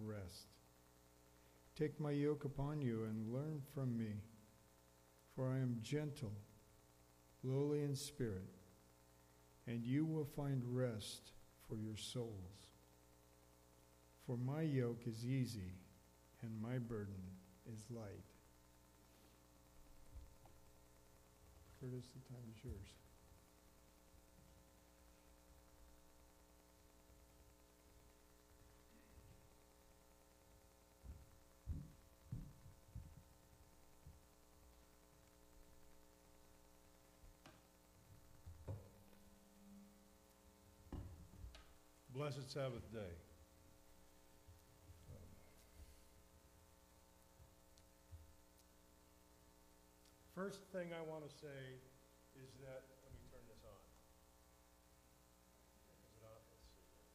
rest. Take my yoke upon you and learn from me, for I am gentle, lowly in spirit, and you will find rest for your souls. For my yoke is easy and my burden is light. Curtis, the time is yours. Blessed Sabbath day. First thing I want to say is that, let me turn this on. Is it on? Let's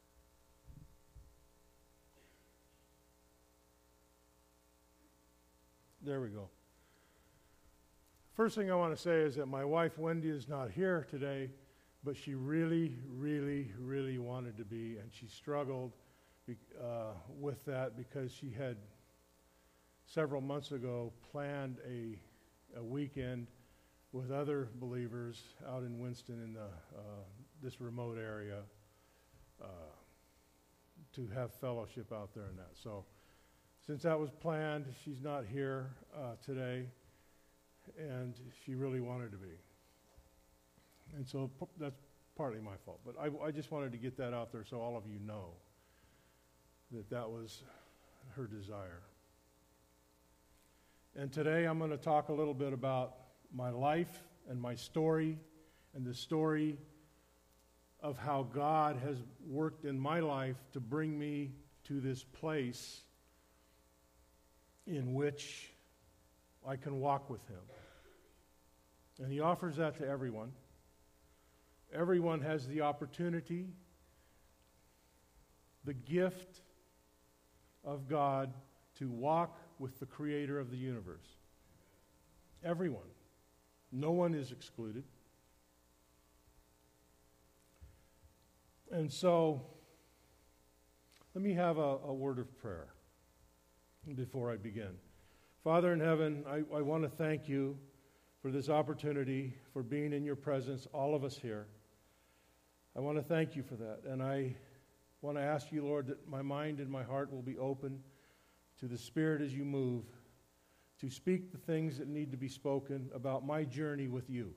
see. There we go. First thing I want to say is that my wife Wendy is not here today, but she really, really, really wanted to be, and she struggled with that because she had several months ago planned a weekend with other believers out in Winston in this remote area to have fellowship out there and that. So since that was planned, she's not here today, and she really wanted to be. And so that's partly my fault. But I just wanted to get that out there so all of you know that that was her desire. And today I'm going to talk a little bit about my life and my story and the story of how God has worked in my life to bring me to this place in which I can walk with Him. And He offers that to everyone. Everyone has the opportunity, the gift of God to walk with the Creator of the universe. Everyone. No one is excluded. And so, let me have a word of prayer before I begin. Father in heaven, I want to thank you for this opportunity, for being in your presence, all of us here. I want to thank you for that. And I want to ask you, Lord, that my mind and my heart will be open to the Spirit as you move, to speak the things that need to be spoken about my journey with you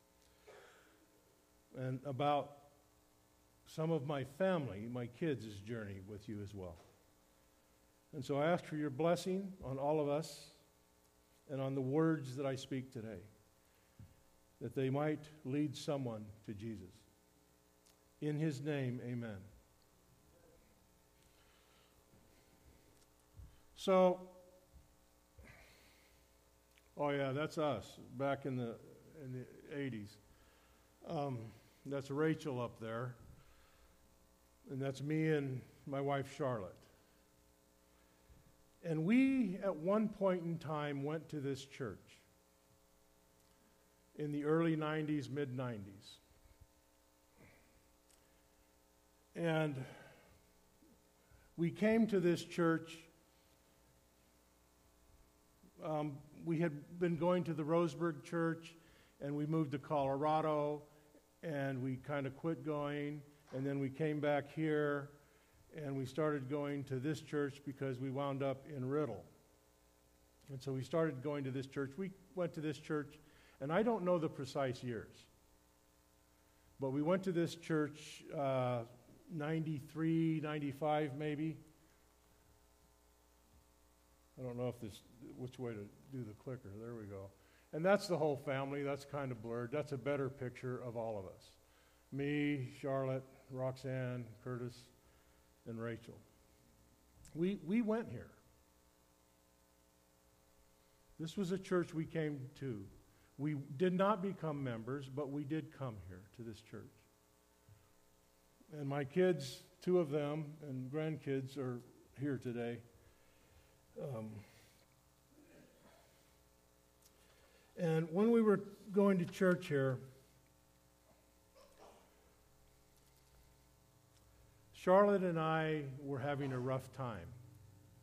and about some of my family, my kids' journey with you as well. And so I ask for your blessing on all of us and on the words that I speak today, that they might lead someone to Jesus. In His name, amen. So, oh yeah, that's us back in the 80s. That's Rachel up there, and that's me and my wife Charlotte. And we, at one point in time, went to this church in the early 90s, mid-90s. And we came to this church. We had been going to the Roseburg Church, and we moved to Colorado, and we kind of quit going, and then we came back here, and we started going to this church because we wound up in Riddle. And so we started going to this church. We went to this church, and I don't know the precise years, but we went to this church 93, 95 maybe. I don't know which way to do the clicker. There we go. And that's the whole family. That's kind of blurred. That's a better picture of all of us. Me, Charlotte, Roxanne, Curtis, and Rachel. We went here. This was a church we came to. We did not become members, but we did come here to this church. And my kids, two of them, and grandkids are here today. And when we were going to church here, Charlotte and I were having a rough time.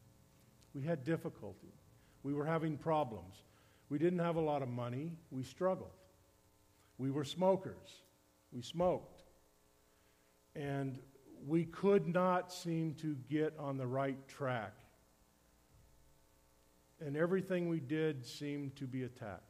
We had difficulty. We were having problems. We didn't have a lot of money. We struggled. We were smokers. We smoked. And we could not seem to get on the right track. And everything we did seemed to be attacked.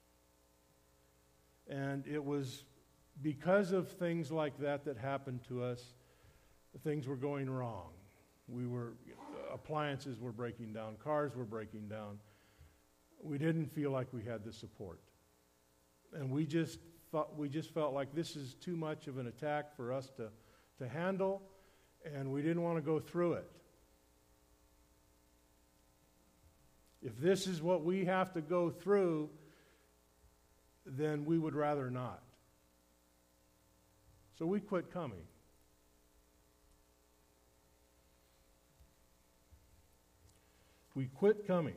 And it was because of things like that that happened to us, things were going wrong. Appliances were breaking down, cars were breaking down. We didn't feel like we had the support. And we just felt like this is too much of an attack for us to handle, and we didn't want to go through it. If this is what we have to go through, then we would rather not. So we quit coming. We quit coming.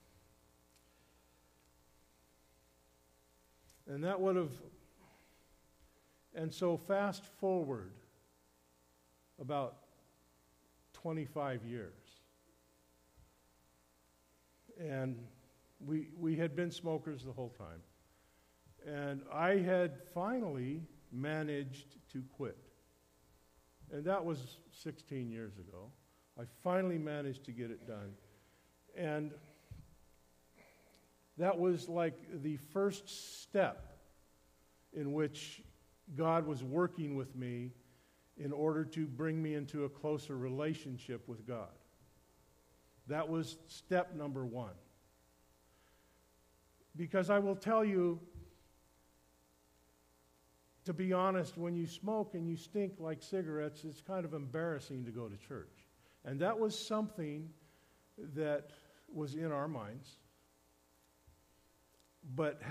And that would have, and so fast forward about 25 years. And we had been smokers the whole time. And I had finally managed to quit. And that was 16 years ago. I finally managed to get it done. And that was like the first step in which God was working with me in order to bring me into a closer relationship with God. That was step number one. Because I will tell you, to be honest, when you smoke and you stink like cigarettes, it's kind of embarrassing to go to church. And that was something that was in our minds. But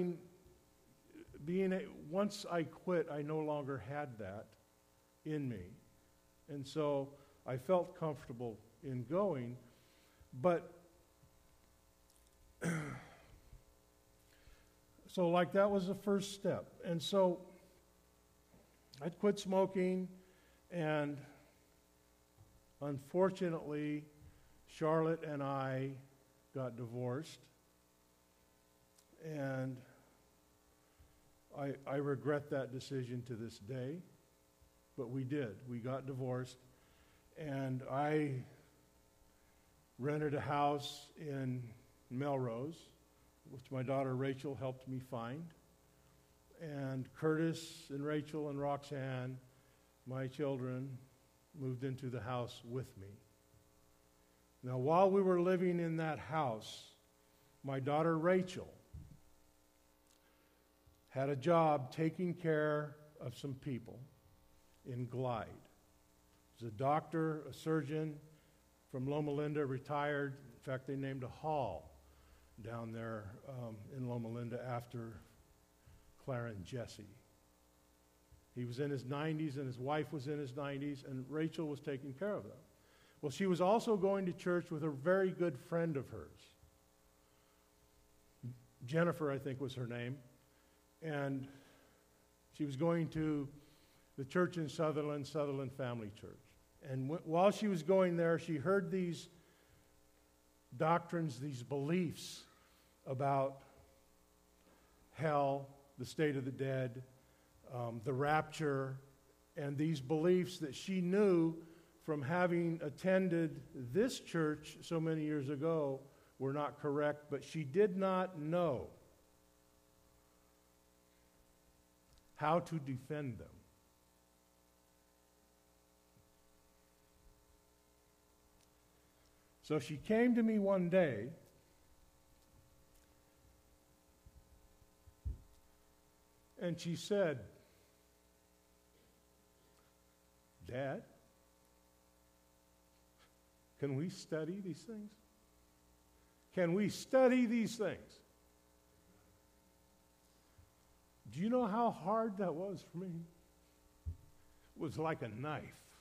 once I quit, I no longer had that in me. And so I felt comfortable in going. But, so like that was the first step. And so I'd quit smoking, and unfortunately, Charlotte and I got divorced. And I regret that decision to this day, but we did. We got divorced, and I rented a house in Melrose, which my daughter Rachel helped me find. And Curtis and Rachel and Roxanne, my children, moved into the house with me. Now, while we were living in that house, my daughter Rachel had a job taking care of some people in Glide. She was a doctor, a surgeon from Loma Linda, retired. In fact, they named a hall down there in Loma Linda after Clara and Jesse. He was in his 90s and his wife was in his 90s, and Rachel was taking care of them. Well, she was also going to church with a very good friend of hers. Jennifer, I think, was her name. And she was going to the church in Sutherland Family Church. And while she was going there, she heard these doctrines, these beliefs about hell, the state of the dead, the rapture, and these beliefs that she knew from having attended this church so many years ago were not correct, but she did not know how to defend them. So she came to me one day and she said, "Dad, can we study these things? Can we study these things?" Do you know how hard that was for me? It was like a knife.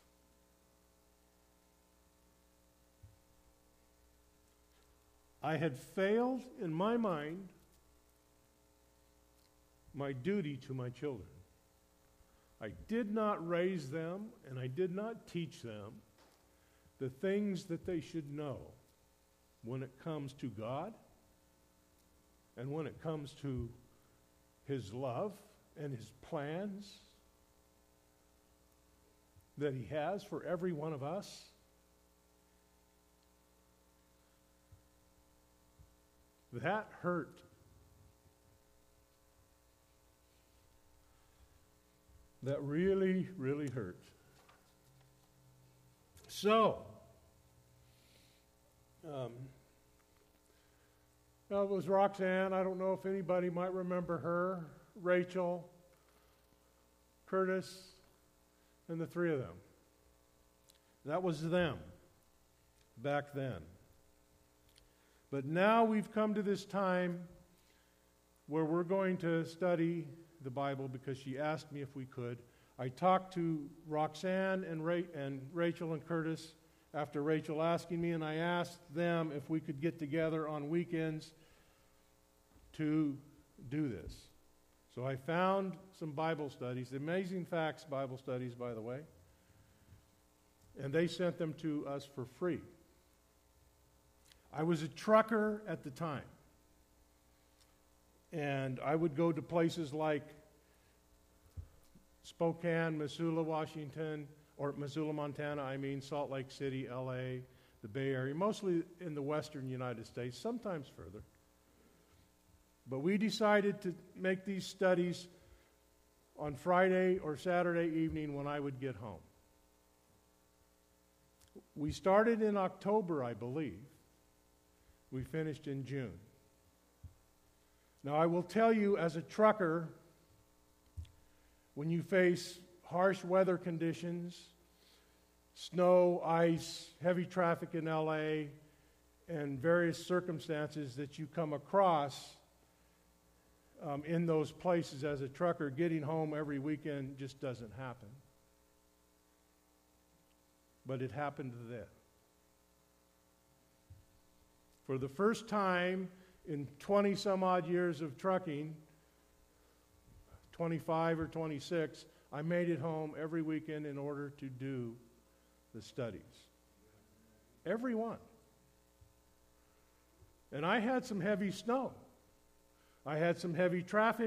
I had failed, in my mind, my duty to my children. I did not raise them, and I did not teach them the things that they should know when it comes to God and when it comes to His love and His plans that He has for every one of us. That hurt. That really, really hurt. So, well, it was Roxanne. I don't know if anybody might remember her. Rachel, Curtis, and the three of them. That was them back then. But now we've come to this time where we're going to study the Bible because she asked me if we could. I talked to Roxanne and Rachel and Curtis after Rachel asking me, and I asked them if we could get together on weekends to do this. So I found some Bible studies, Amazing Facts Bible studies, by the way, and they sent them to us for free. I was a trucker at the time, and I would go to places like Spokane, Missoula, Washington, or Missoula, Montana, Salt Lake City, LA, the Bay Area, mostly in the western United States, sometimes further. But we decided to make these studies on Friday or Saturday evening when I would get home. We started in October, I believe. We finished in June. Now, I will tell you, as a trucker, when you face harsh weather conditions, snow, ice, heavy traffic in LA, and various circumstances that you come across in those places as a trucker, getting home every weekend just doesn't happen. But it happened then. For the first time in 20-some-odd years of trucking, 25 or 26, I made it home every weekend in order to do the studies. Every one. And I had some heavy snow. I had some heavy traffic.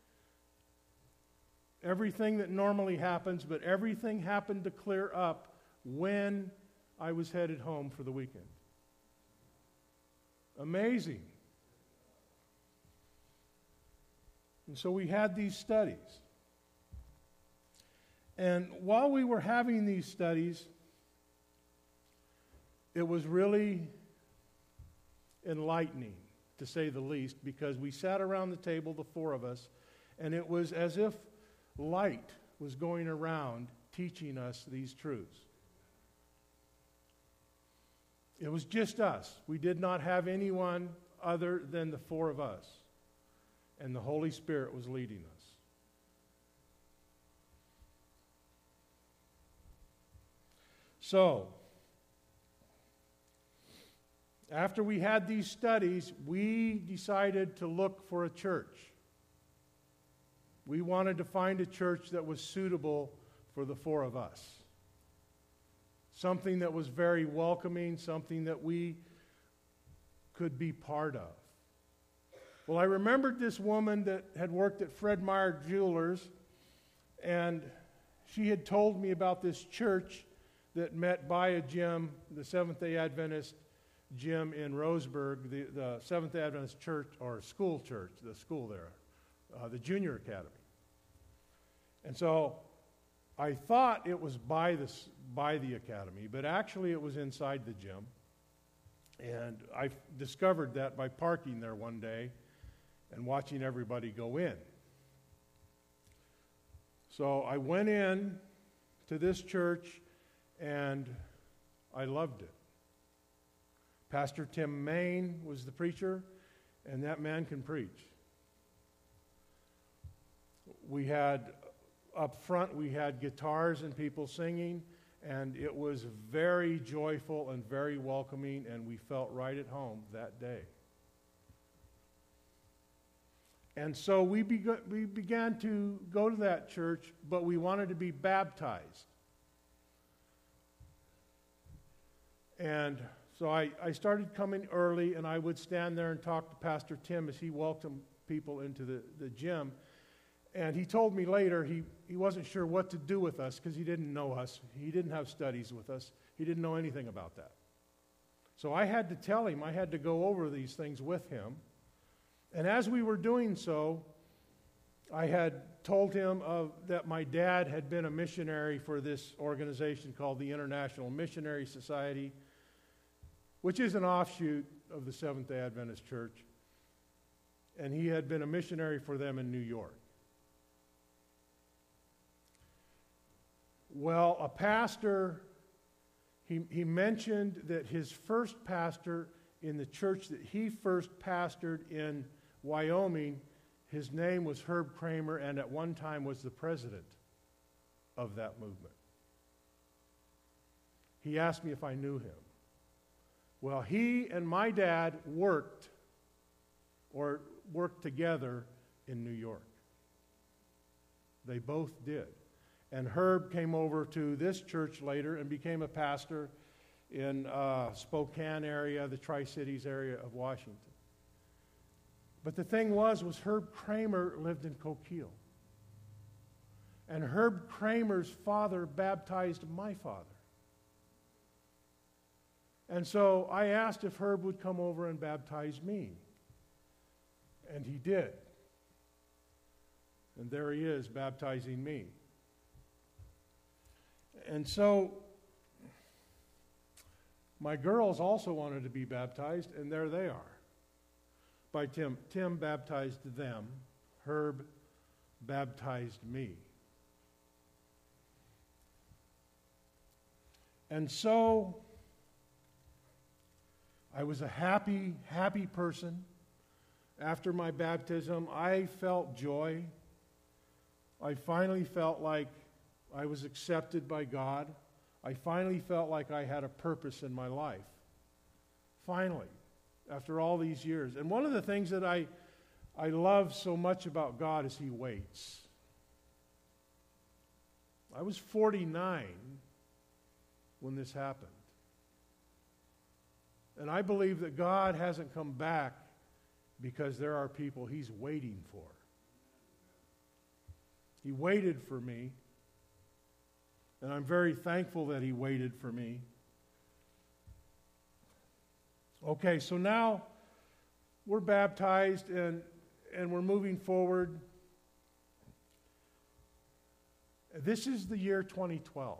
Everything that normally happens, but everything happened to clear up when I was headed home for the weekend. Amazing. And so we had these studies. And while we were having these studies, it was really enlightening, to say the least, because we sat around the table, the four of us, and it was as if light was going around teaching us these truths. It was just us. We did not have anyone other than the four of us. And the Holy Spirit was leading us. So, after we had these studies, we decided to look for a church. We wanted to find a church that was suitable for the four of us. Something that was very welcoming, something that we could be part of. Well, I remembered this woman that had worked at Fred Meyer Jewelers, and she had told me about this church that met by a gym, the Seventh-day Adventist gym in Roseburg, the Seventh-day Adventist church, or school church, the school there, the junior academy. And so I thought it was by the academy, but actually it was inside the gym. And I discovered that by parking there one day and watching everybody go in. So I went in to this church, and I loved it. Pastor Tim Main was the preacher, and that man can preach. We had, up front, we had guitars and people singing, and it was very joyful and very welcoming, and we felt right at home that day. And so we began to go to that church, but we wanted to be baptized. And So I started coming early, and I would stand there and talk to Pastor Tim as he welcomed people into the gym. And he told me later he wasn't sure what to do with us because he didn't know us. He didn't have studies with us. He didn't know anything about that. So I had to tell him, I had to go over these things with him. And as we were doing so, I had told him that my dad had been a missionary for this organization called the International Missionary Society, which is an offshoot of the Seventh-day Adventist Church. And he had been a missionary for them in New York. Well, a pastor, he mentioned that his first pastor in the church that he first pastored in Wyoming, his name was Herb Kramer, and at one time was the president of that movement. He asked me if I knew him. Well, he and my dad worked together in New York. They both did. And Herb came over to this church later and became a pastor in Spokane area, the Tri-Cities area of Washington. But the thing was Herb Kramer lived in Coquille. And Herb Kramer's father baptized my father. And so I asked if Herb would come over and baptize me. And he did. And there he is, baptizing me. And so my girls also wanted to be baptized, and there they are. By Tim. Tim baptized them. Herb baptized me. And so I was a happy, happy person. After my baptism, I felt joy. I finally felt like I was accepted by God. I finally felt like I had a purpose in my life. Finally, after all these years. And one of the things that I love so much about God is He waits. I was 49 when this happened. And I believe that God hasn't come back because there are people He's waiting for. He waited for me, and I'm very thankful that He waited for me. Okay, so now we're baptized and we're moving forward. This is the year 2012.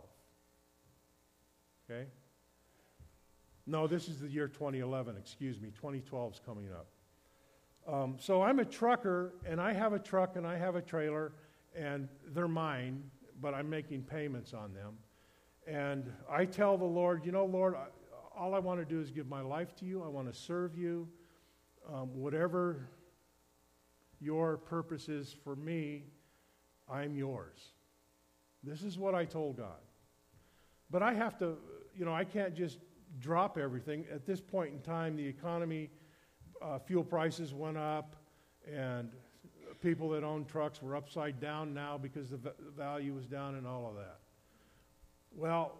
Okay? No, this is the year 2011, excuse me. 2012 is coming up. So I'm a trucker, and I have a truck and I have a trailer, and they're mine, but I'm making payments on them. And I tell the Lord, Lord, all I want to do is give my life to you. I want to serve you. Whatever your purpose is for me, I'm yours. This is what I told God. But I have to, I can't just drop everything. At this point in time, the economy, fuel prices went up, and people that own trucks were upside down now because the value was down and all of that. Well,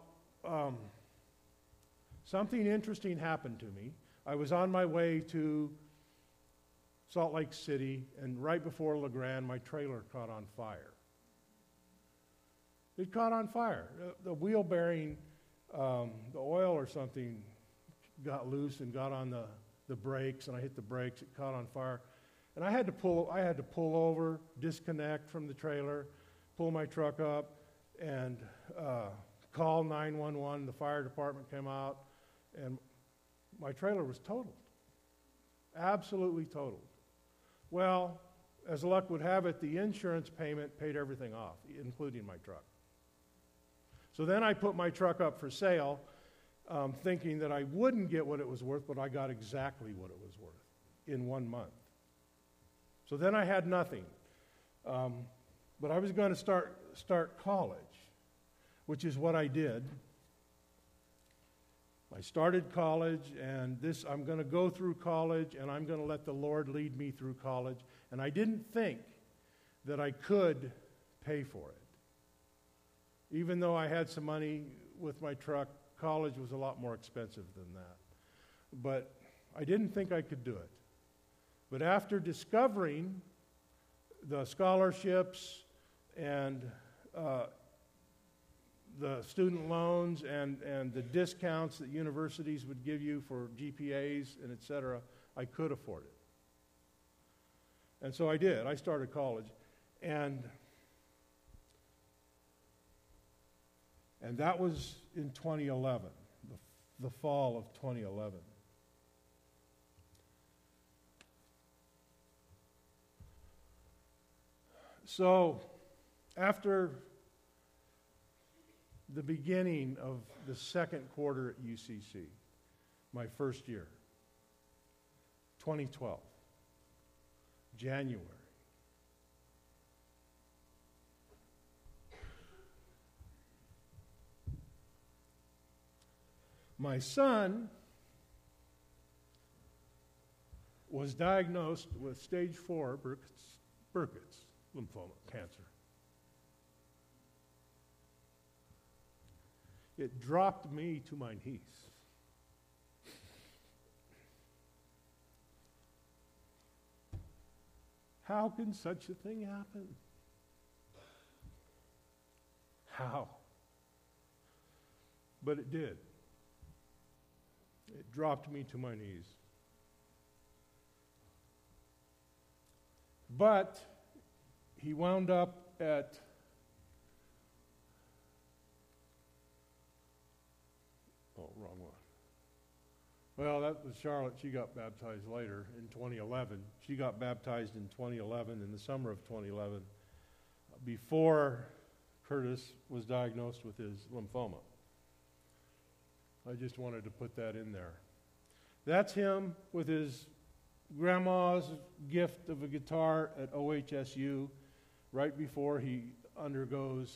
something interesting happened to me. I was on my way to Salt Lake City, and right before LeGrand, my trailer caught on fire. It caught on fire. The wheel bearing, the oil or something got loose and got on the brakes, and I hit the brakes. It caught on fire. And I had to pull over, disconnect from the trailer, pull my truck up, and call 911. The fire department came out, and my trailer was totaled. Absolutely totaled. Well, as luck would have it, the insurance payment paid everything off, including my truck. So then I put my truck up for sale, thinking that I wouldn't get what it was worth, but I got exactly what it was worth in 1 month. So then I had nothing. But I was going to start college, which is what I did. I started college, and I'm going to go through college, and I'm going to let the Lord lead me through college. And I didn't think that I could pay for it. Even though I had some money with my truck, college was a lot more expensive than that. but I didn't think I could do it. But after discovering the scholarships and the student loans and the discounts that universities would give you for GPAs and et cetera, I could afford it. And so I did. I started college. And that was in 2011, the fall of 2011. So, after the beginning of the second quarter at UCC, my first year, 2012, January, my son was diagnosed with stage 4 Burkitt's lymphoma, cancer. It dropped me to my knees. How can such a thing happen? How? But it did. It dropped me to my knees. But he wound up at wrong one. Well, that was Charlotte. She got baptized later in 2011. She got baptized in 2011, in the summer of 2011, before Curtis was diagnosed with his lymphoma. I just wanted to put that in there. That's him with his grandma's gift of a guitar at OHSU right before he undergoes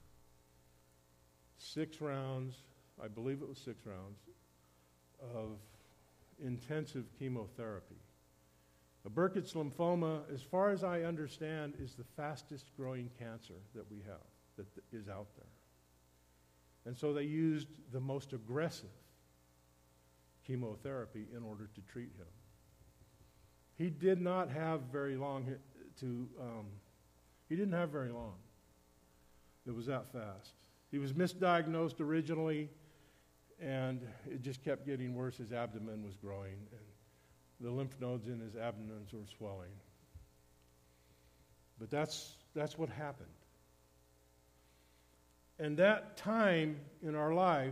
6 rounds, I believe it was 6 rounds, of intensive chemotherapy. The Burkitt's lymphoma, as far as I understand, is the fastest growing cancer that we have, that is out there. And so they used the most aggressive chemotherapy in order to treat him. He did not have very long he didn't have very long. It was that fast. He was misdiagnosed originally, and it just kept getting worse. His abdomen was growing, and the lymph nodes in his abdomen were swelling. But that's what happened. And that time in our life,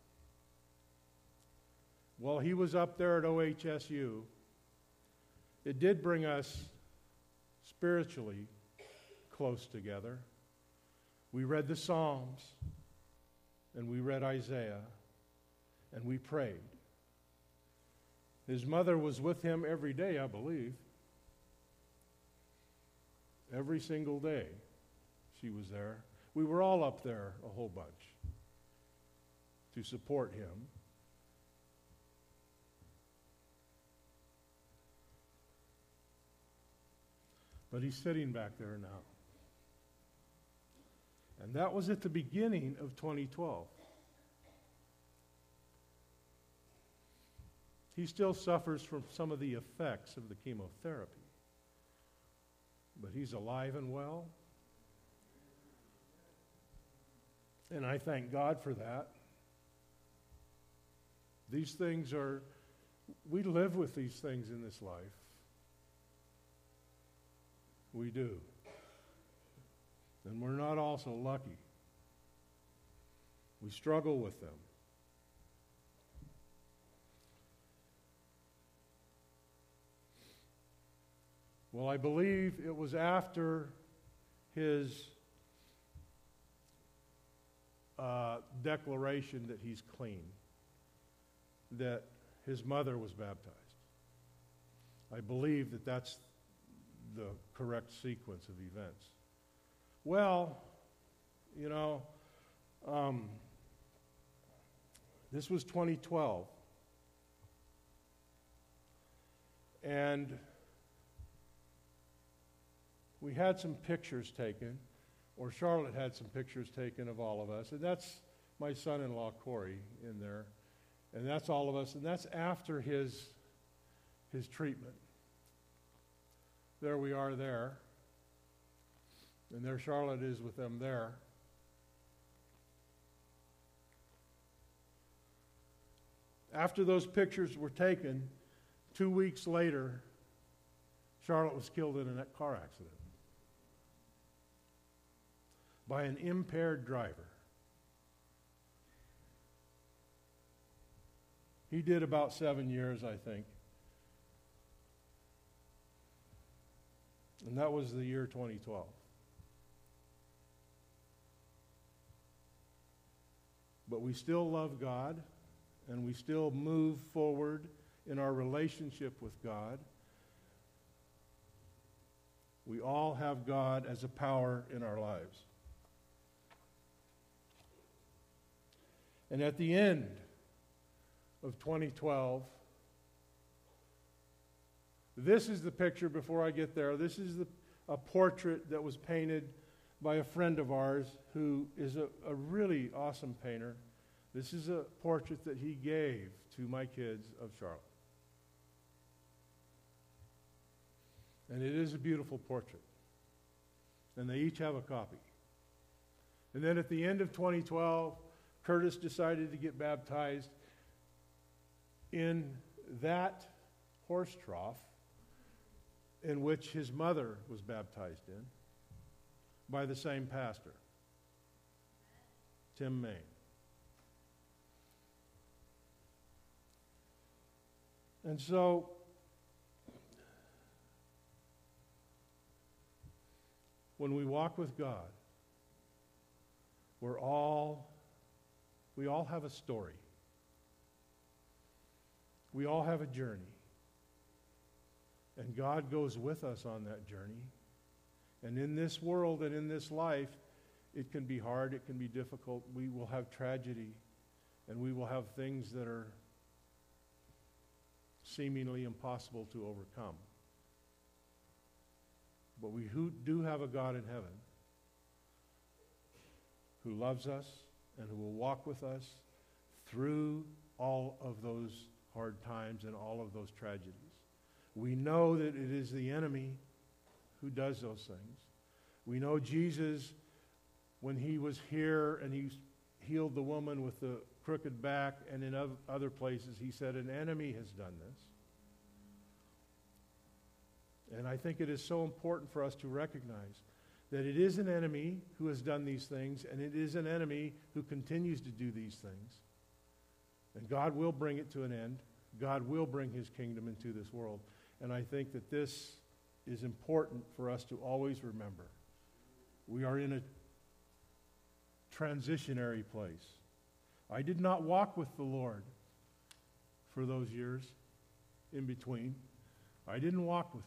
while he was up there at OHSU, it did bring us spiritually close together. We read the Psalms, and we read Isaiah, and we prayed. His mother was with him every day, I believe. Every single day she was there. We were all up there, a whole bunch, to support him. But he's sitting back there now. And that was at the beginning of 2012. He still suffers from some of the effects of the chemotherapy. But he's alive and well. And I thank God for that. These things we live with these things in this life. We do. And we're not also lucky. We struggle with them. Well, I believe it was after his declaration that he's clean that his mother was baptized. I believe that that's the correct sequence of events. Well, this was 2012. And we had some pictures taken, or Charlotte had some pictures taken of all of us, and that's my son-in-law, Corey, in there. And that's all of us, and that's after his treatment. There we are there. And there Charlotte is with them there. After those pictures were taken, 2 weeks later, Charlotte was killed in a car accident by an impaired driver. He did about 7 years, I think. And that was the year 2012. But we still love God, and we still move forward in our relationship with God. We all have God as a power in our lives. And at the end of 2012, this is the picture before I get there. This is a portrait that was painted by a friend of ours who is a really awesome painter. This is a portrait that he gave to my kids of Charlotte. And it is a beautiful portrait. And they each have a copy. And then at the end of 2012, Curtis decided to get baptized in that horse trough in which his mother was baptized in by the same pastor, Tim Main. And so, when we walk with God, we all have a story. We all have a journey. And God goes with us on that journey. And in this world and in this life, it can be hard, it can be difficult. We will have tragedy, and we will have things that are seemingly impossible to overcome. But we do have a God in heaven who loves us and who will walk with us through all of those hard times and all of those tragedies. We know that it is the enemy who does those things. We know Jesus, when he was here and he healed the woman with the crooked back, and in other places he said, an enemy has done this. And I think it is so important for us to recognize that it is an enemy who has done these things, and it is an enemy who continues to do these things. And God will bring it to an end. God will bring his kingdom into this world. And I think that this is important for us to always remember. We are in a transitionary place. I did not walk with the Lord for those years in between. I didn't walk with him.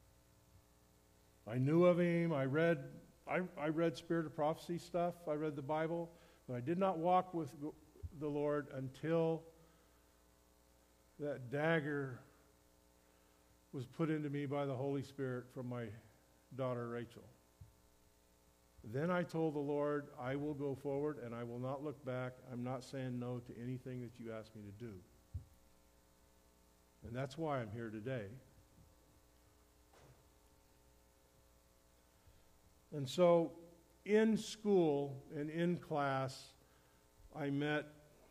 I knew of him. I read Spirit of Prophecy stuff. I read the Bible. But I did not walk with the Lord until that dagger was put into me by the Holy Spirit from my daughter Rachel. Then I told the Lord, I will go forward and I will not look back. I'm not saying no to anything that you ask me to do. And that's why I'm here today. And so, in school and in class, I met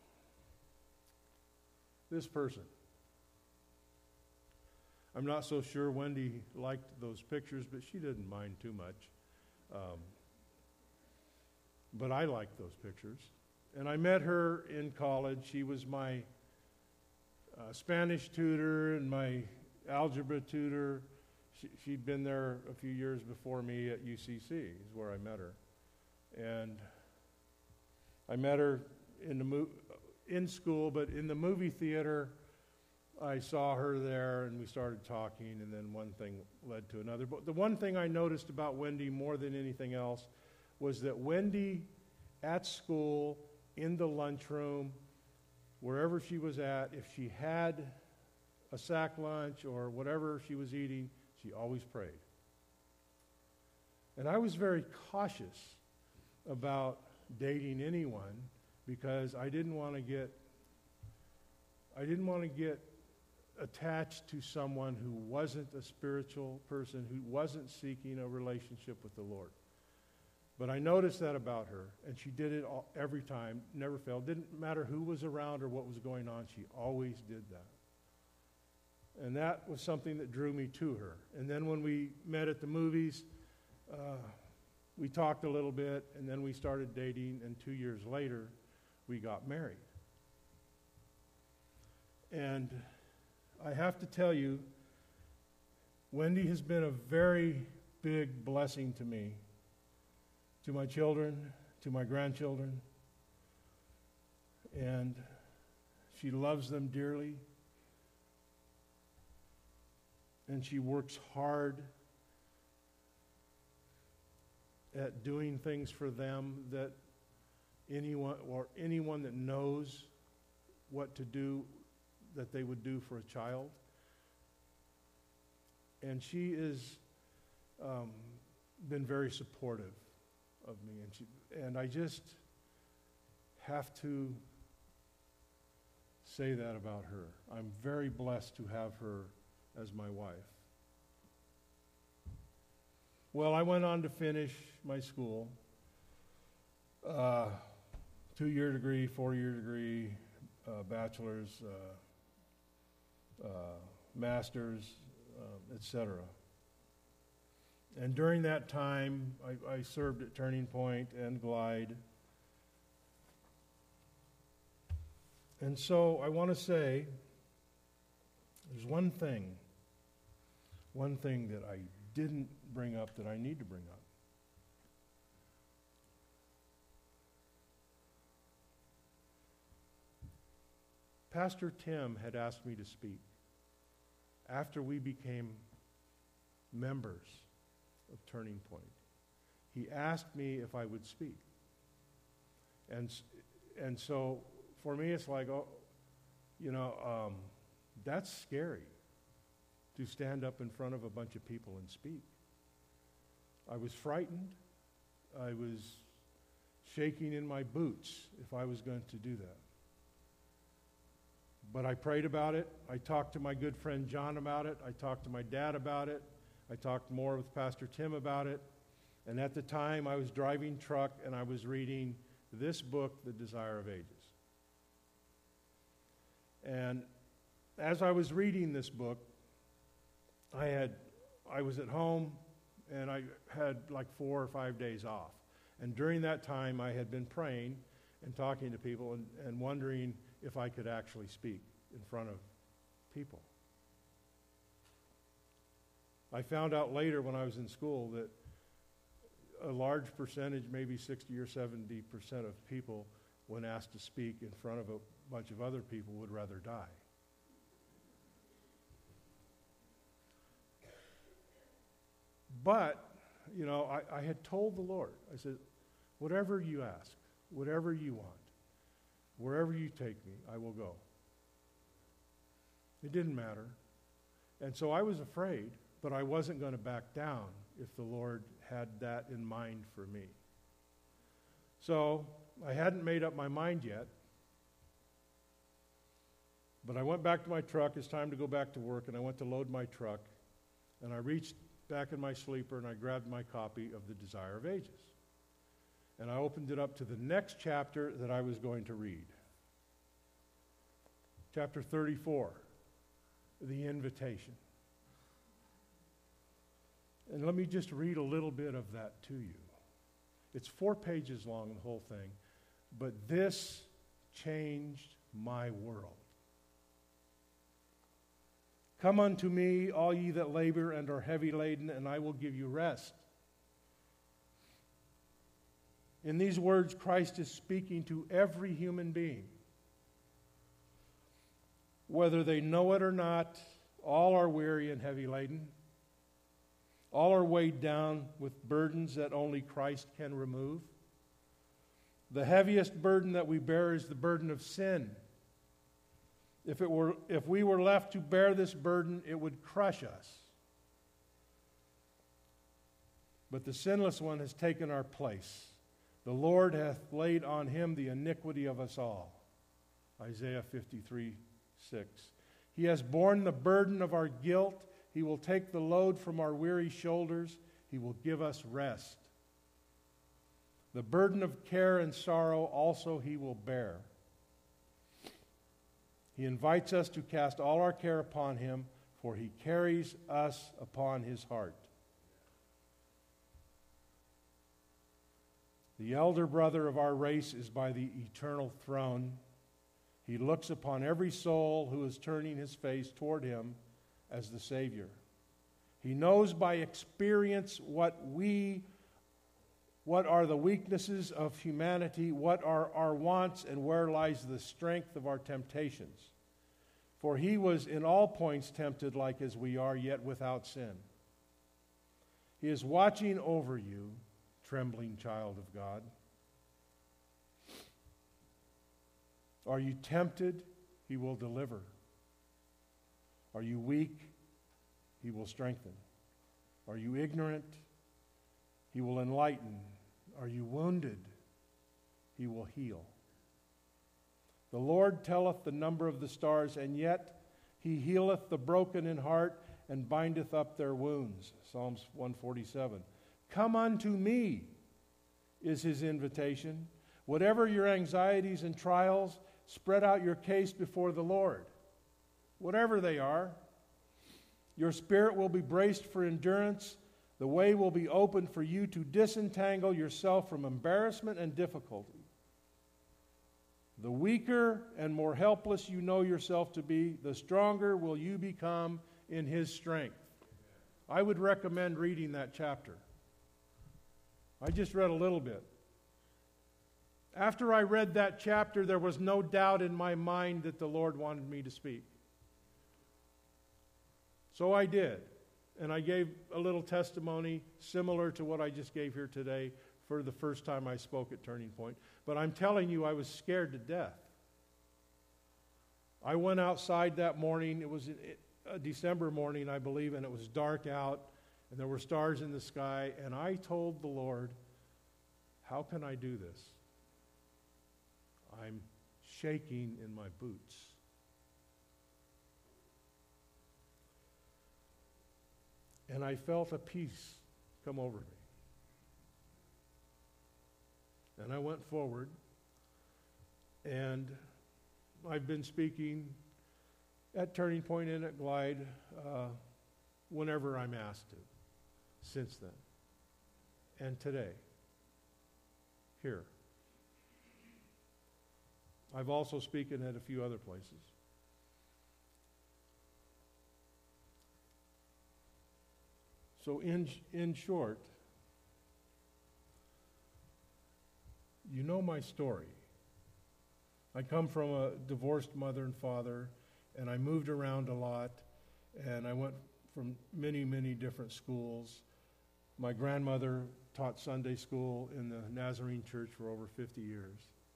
this person. I'm not so sure Wendy liked those pictures, but she didn't mind too much. But I liked those pictures. And I met her in college. She was my Spanish tutor and my algebra tutor. She'd been there a few years before me at UCC, is where I met her. And I met her in school, but in the movie theater, I saw her there, and we started talking, and then one thing led to another. But the one thing I noticed about Wendy more than anything else was that Wendy, at school, in the lunchroom, wherever she was at, if she had a sack lunch or whatever she was eating, she always prayed. And I was very cautious about dating anyone because I didn't want to get I didn't want to get attached to someone who wasn't a spiritual person, who wasn't seeking a relationship with the Lord. But I noticed that about her, and she did it every time, never failed. Didn't matter who was around or what was going on, she always did that. And that was something that drew me to her. And then when we met at the movies, we talked a little bit, and then we started dating, and 2 years later, we got married. And I have to tell you, Wendy has been a very big blessing to me, to my children, to my grandchildren, and she loves them dearly, and she works hard at doing things for them that anyone that knows what to do, that they would do for a child. And she has been very supportive of me, and I just have to say that about her. I'm very blessed to have her as my wife. Well, I went on to finish my school, 2-year degree, 4-year degree, bachelor's, master's, etc. And during that time, I served at Turning Point and Glide. And so I want to say, there's one thing that I didn't bring up that I need to bring up. Pastor Tim had asked me to speak after we became members of Turning Point. He asked me if I would speak. And so for me it's like, that's scary to stand up in front of a bunch of people and speak. I was frightened. I was shaking in my boots if I was going to do that. But I prayed about it. I talked to my good friend John about it. I talked to my dad about it. I talked more with Pastor Tim about it. And at the time, I was driving truck and I was reading this book, The Desire of Ages. And as I was reading this book, I was at home and I had like 4 or 5 days off. And during that time, I had been praying and talking to people and wondering if I could actually speak in front of people. I found out later when I was in school that a large percentage, maybe 60 or 70% of people, when asked to speak in front of a bunch of other people, would rather die. But, I had told the Lord, I said, whatever you ask, whatever you want, wherever you take me, I will go. It didn't matter. And so I was afraid, but I wasn't going to back down if the Lord had that in mind for me. So I hadn't made up my mind yet, but I went back to my truck. It's time to go back to work, and I went to load my truck, and I reached back in my sleeper, and I grabbed my copy of The Desire of Ages. And I opened it up to the next chapter that I was going to read. Chapter 34, The Invitation. And let me just read a little bit of that to you. It's 4 pages long, the whole thing, but this changed my world. Come unto me, all ye that labor and are heavy laden, and I will give you rest. In these words, Christ is speaking to every human being. Whether they know it or not, all are weary and heavy laden. All are weighed down with burdens that only Christ can remove. The heaviest burden that we bear is the burden of sin. If we were left to bear this burden, it would crush us. But the sinless one has taken our place. The Lord hath laid on him the iniquity of us all. Isaiah 53, 6. He has borne the burden of our guilt. He will take the load from our weary shoulders. He will give us rest. The burden of care and sorrow also He will bear. He invites us to cast all our care upon Him, for He carries us upon His heart. The elder brother of our race is by the eternal throne. He looks upon every soul who is turning his face toward Him as the Savior. He knows by experience what are the weaknesses of humanity, what are our wants, and where lies the strength of our temptations. For He was in all points tempted like as we are, yet without sin. He is watching over you, trembling child of God. Are you tempted? He will deliver. Are you weak? He will strengthen. Are you ignorant? He will enlighten. Are you wounded? He will heal. The Lord telleth the number of the stars, and yet He healeth the broken in heart and bindeth up their wounds. Psalms 147. Come unto me is His invitation. Whatever your anxieties and trials, spread out your case before the Lord. Whatever they are, your spirit will be braced for endurance. The way will be opened for you to disentangle yourself from embarrassment and difficulty. The weaker and more helpless you know yourself to be, the stronger will you become in His strength. I would recommend reading that chapter. I just read a little bit. After I read that chapter, there was no doubt in my mind that the Lord wanted me to speak. So I did. And I gave a little testimony similar to what I just gave here today for the first time I spoke at Turning Point. But I'm telling you, I was scared to death. I went outside that morning. It was a December morning, I believe, and it was dark out, and there were stars in the sky. And I told the Lord, how can I do this? I'm shaking in my boots. And I felt a peace come over me. And I went forward, and I've been speaking at Turning Point and at Glide whenever I'm asked to since then. And today, here. I've also spoken at a few other places. So in short, you know my story. I come from a divorced mother and father, and I moved around a lot, and I went from many, many different schools. My grandmother taught Sunday school in the Nazarene Church for over 50 years.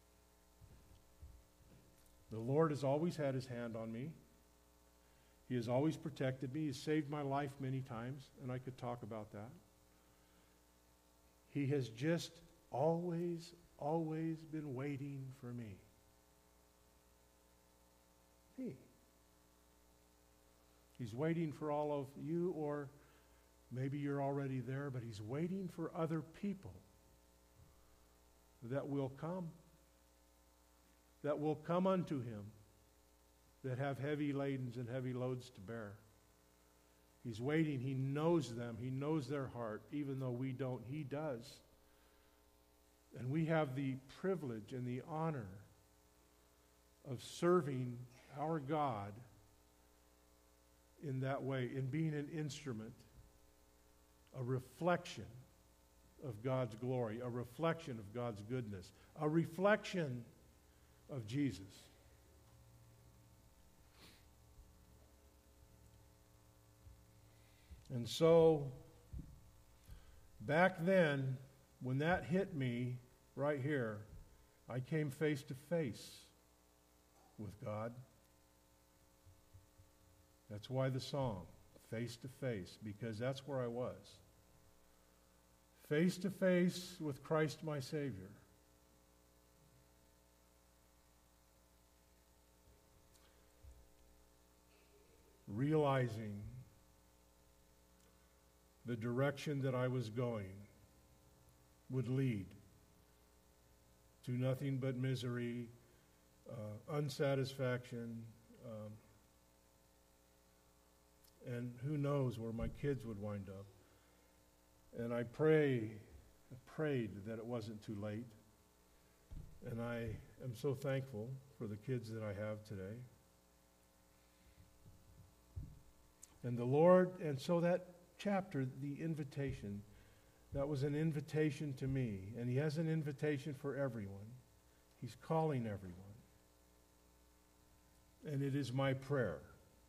The Lord has always had His hand on me. He has always protected me. He's saved my life many times, and I could talk about that. He has just always been waiting for me. Me. He's waiting for all of you, or maybe you're already there, but He's waiting for other people that will come unto Him, that have heavy ladens and heavy loads to bear. He's waiting. He knows them. He knows their heart. Even though we don't, He does. And we have the privilege and the honor of serving our God in that way, in being an instrument, a reflection of God's glory, a reflection of God's goodness, a reflection of Jesus. And so, back then, when that hit me right here, I came face to face with God. That's why the song, Face to Face, because that's where I was. Face to face with Christ my Savior. realizing the direction that I was going would lead to nothing but misery, unsatisfaction, and who knows where my kids would wind up. And I prayed that it wasn't too late. And I am so thankful for the kids that I have today. And the Lord, and so that chapter, the invitation, that was an invitation to me. And He has an invitation for everyone. He's calling everyone. And it is my prayer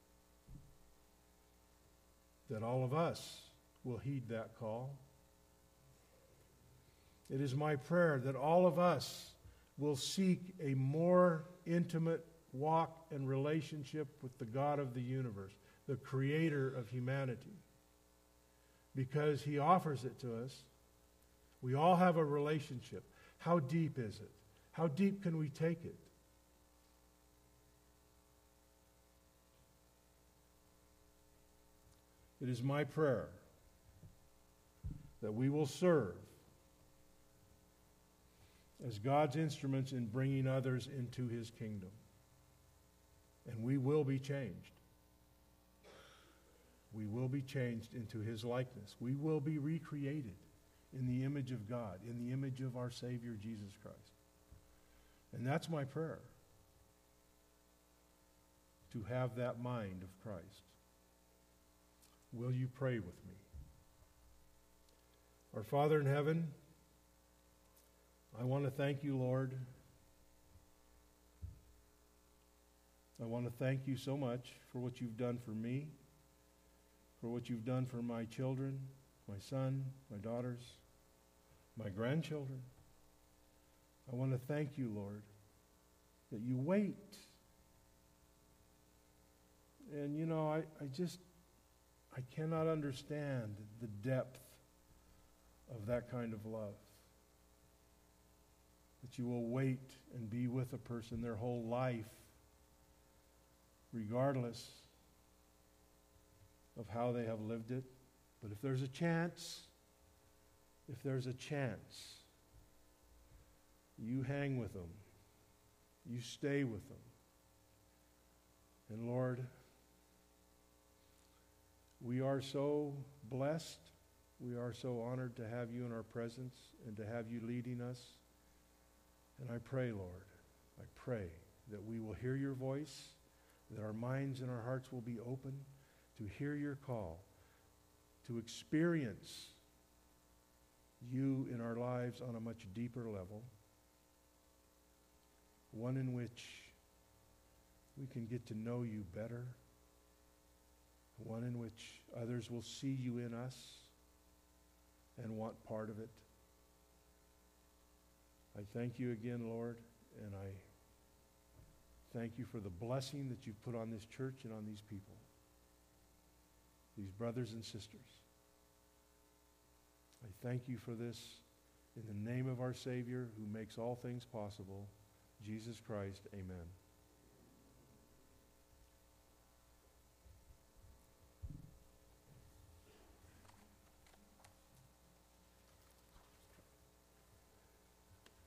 that all of us will heed that call. It is my prayer that all of us will seek a more intimate walk and relationship with the God of the universe, the creator of humanity, because He offers it to us. We all have a relationship. How deep is it? How deep can we take it? It is my prayer that we will serve as God's instruments in bringing others into His kingdom. And we will be changed. We will be changed into His likeness. We will be recreated in the image of God, in the image of our Savior, Jesus Christ. And that's my prayer, to have that mind of Christ. Will you pray with me? Our Father in heaven, I want to thank you, Lord. I want to thank you so much for what you've done for me, for what you've done for my children, my son, my daughters, my grandchildren. I want to thank you, Lord, that you wait. And you know, I cannot understand the depth of that kind of love. That you will wait and be with a person their whole life, regardless of how they have lived it. But if there's a chance, you hang with them. You stay with them. And Lord, we are so blessed. We are so honored to have you in our presence and to have you leading us. And I pray, Lord, that we will hear your voice, that our minds and our hearts will be open to hear your call, to experience you in our lives on a much deeper level, one in which we can get to know you better, one in which others will see you in us and want part of it. I thank you again, Lord, and I thank you for the blessing that you've put on this church and on these people, these brothers and sisters. I thank you for this in the name of our Savior who makes all things possible, Jesus Christ. Amen.